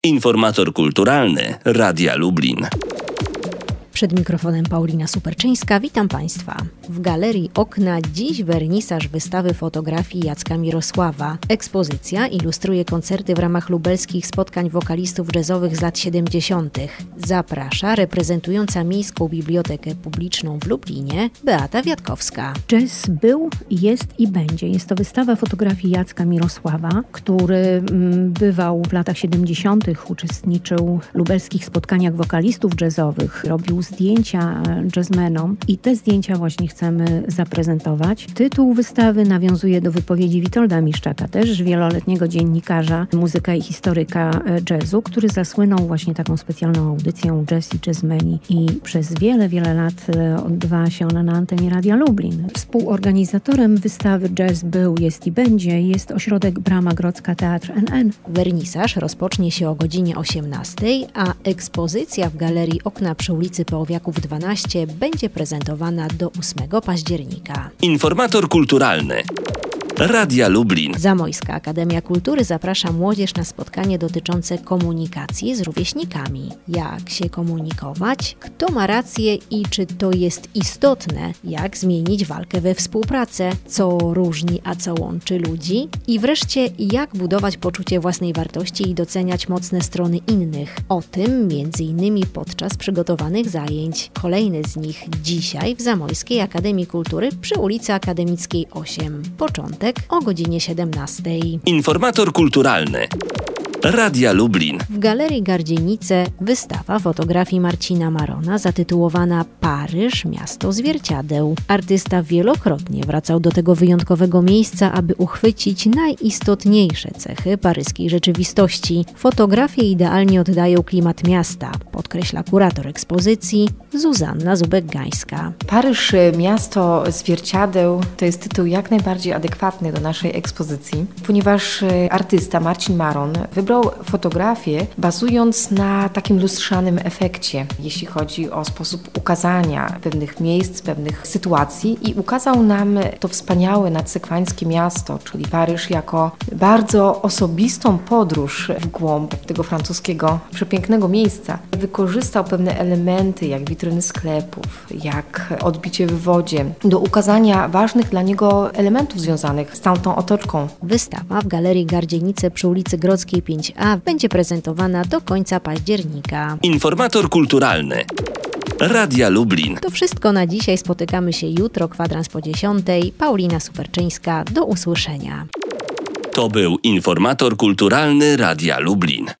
Informator kulturalny Radia Lublin. Przed mikrofonem Paulina Superczyńska, witam Państwa. W Galerii Okna dziś wernisaż wystawy fotografii Jacka Mirosława. Ekspozycja ilustruje koncerty w ramach lubelskich spotkań wokalistów jazzowych z lat 70. Zaprasza reprezentująca Miejską Bibliotekę Publiczną w Lublinie Beata Wiatkowska. Jazz był, jest i będzie. Jest to wystawa fotografii Jacka Mirosława, który bywał w latach 70., uczestniczył w lubelskich spotkaniach wokalistów jazzowych, robił zdjęcia jazzmenom i te zdjęcia właśnie chcemy zaprezentować. Tytuł wystawy nawiązuje do wypowiedzi Witolda Miszczaka, też wieloletniego dziennikarza, muzyka i historyka jazzu, który zasłynął właśnie taką specjalną audycją Jazz i Jazzmeni i przez wiele, wiele lat odbywa się ona na antenie Radia Lublin. Współorganizatorem wystawy Jazz był, jest i będzie jest ośrodek Brama Grodzka Teatr NN. Wernisaż rozpocznie się o godzinie 18, a ekspozycja w Galerii Okna przy ulicy Połowiaków 12 będzie prezentowana do 8 października. Informator kulturalny Radia Lublin. Zamojska Akademia Kultury zaprasza młodzież na spotkanie dotyczące komunikacji z rówieśnikami. Jak się komunikować? Kto ma rację i czy to jest istotne? Jak zmienić walkę we współpracę? Co różni, a co łączy ludzi? I wreszcie, jak budować poczucie własnej wartości i doceniać mocne strony innych? O tym m.in. podczas przygotowanych zajęć. Kolejny z nich dzisiaj w Zamojskiej Akademii Kultury przy ulicy Akademickiej 8. Początek o godzinie 17. Informator kulturalny Radia Lublin. W Galerii Gardzienice wystawa fotografii Marcina Marona zatytułowana Paryż, miasto zwierciadeł. Artysta wielokrotnie wracał do tego wyjątkowego miejsca, aby uchwycić najistotniejsze cechy paryskiej rzeczywistości. Fotografie idealnie oddają klimat miasta, podkreśla kurator ekspozycji Zuzanna Zubek-Gańska. Paryż, miasto zwierciadeł to jest tytuł jak najbardziej adekwatny do naszej ekspozycji, ponieważ artysta Marcin Maron wybrał fotografię bazując na takim lustrzanym efekcie, jeśli chodzi o sposób ukazania pewnych miejsc, pewnych sytuacji i ukazał nam to wspaniałe nadsekwańskie miasto, czyli Paryż jako bardzo osobistą podróż w głąb tego francuskiego przepięknego miejsca. Wykorzystał pewne elementy jak witryny sklepów, jak odbicie w wodzie do ukazania ważnych dla niego elementów związanych z tamtą otoczką. Wystawa w Galerii Gardzienice przy ulicy Grodzkiej 5A będzie prezentowana do końca października. Informator kulturalny Radia Lublin. To wszystko na dzisiaj. Spotykamy się jutro, kwadrans po 10. Paulina Superczyńska. Do usłyszenia. To był Informator kulturalny Radia Lublin.